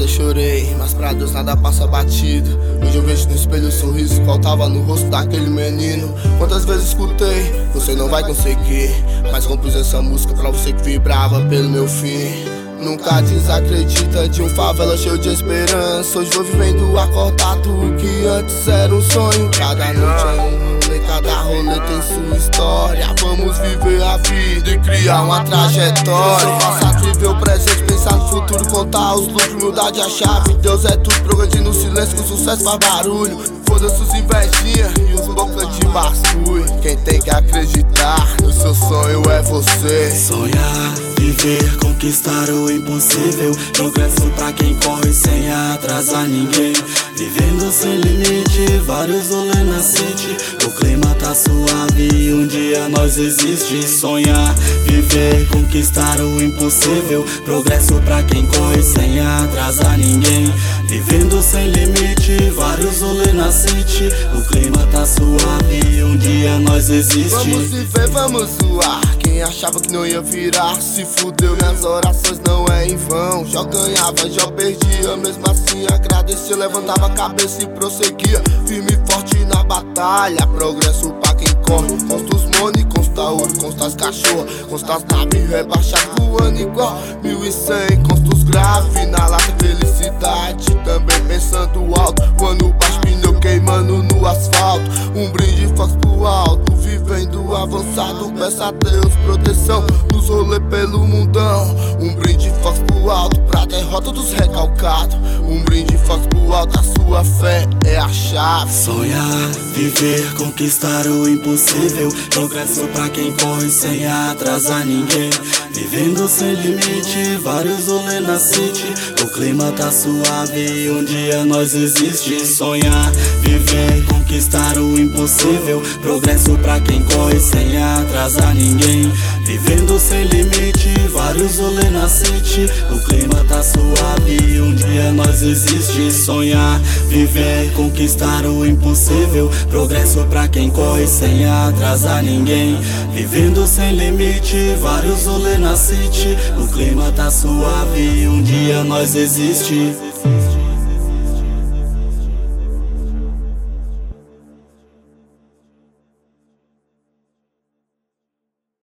estrada chorei, mas pra Deus nada passa batido. Hoje eu vejo no espelho o sorriso que faltava no rosto daquele menino. Quantas vezes escutei, você não vai conseguir, mas compus essa música pra você que vibrava pelo meu fim. Nunca desacredita de um favela cheio de esperança. Hoje vou vivendo acordado o que antes era um sonho. Cada noite é um rolê, cada rolê tem sua história. Vamos viver a vida e criar uma trajetória. O passado, viver o presente, pensar no futuro, contar os lucros, humildade a chave. Deus é tudo, progredindo no silêncio, com sucesso faz barulho. Foda-se os invejinha e os boca de basculho. Quem tem que acreditar no seu sonho é você. Sonhar, viver, conquistar o impossível. Progresso pra quem corre sem atrasar ninguém. Vivendo sem limite, vários rolê na city. O clima tá suave e um dia nós existe. Sonhar, viver, conquistar o impossível. Progresso pra quem corre sem atrasar ninguém. Vivendo sem limite, vários rolê na city. O clima tá suave e um dia nós existe. Vamos viver, vamos zoar. Quem achava que não ia virar se fudeu. Minhas orações não é em vão. Já ganhava, já perdia. Mesmo assim agradecia, levantava a cabeça e prosseguia. Firme e forte na batalha. Progresso pra quem corre. Consta os money, consta ouro, consta as cachorras, consta as naves rebaixadas voando igual 1100. Consta os graves na lata, felicidade. Também pensando alto, quando baixo pneu queimando no asfalto. Um brinde fox pro alto, vivendo avançado. Peça a Deus proteção nos rolê pelo mundão. Um brinde fox pro alto, pra derrota dos recalcados. Um brinde fox pro alto, a sua fé é a chave. Sonhar, viver, conquistar o impossível. Progresso pra quem corre sem atrasar ninguém. Vivendo sem limite, vários rolê na city. O clima tá suave e um dia nós existe. Sonhar, viver, conquistar o impossível. Progresso pra quem corre sem atrasar ninguém. Vivendo sem limite, vários rolê na city. O clima tá suave e um dia nós existe. Sonhar, viver, conquistar o impossível. Progresso pra quem corre sem atrasar ninguém. Vivendo sem limite, vários rolê na city. O clima tá suave e um dia nós existe.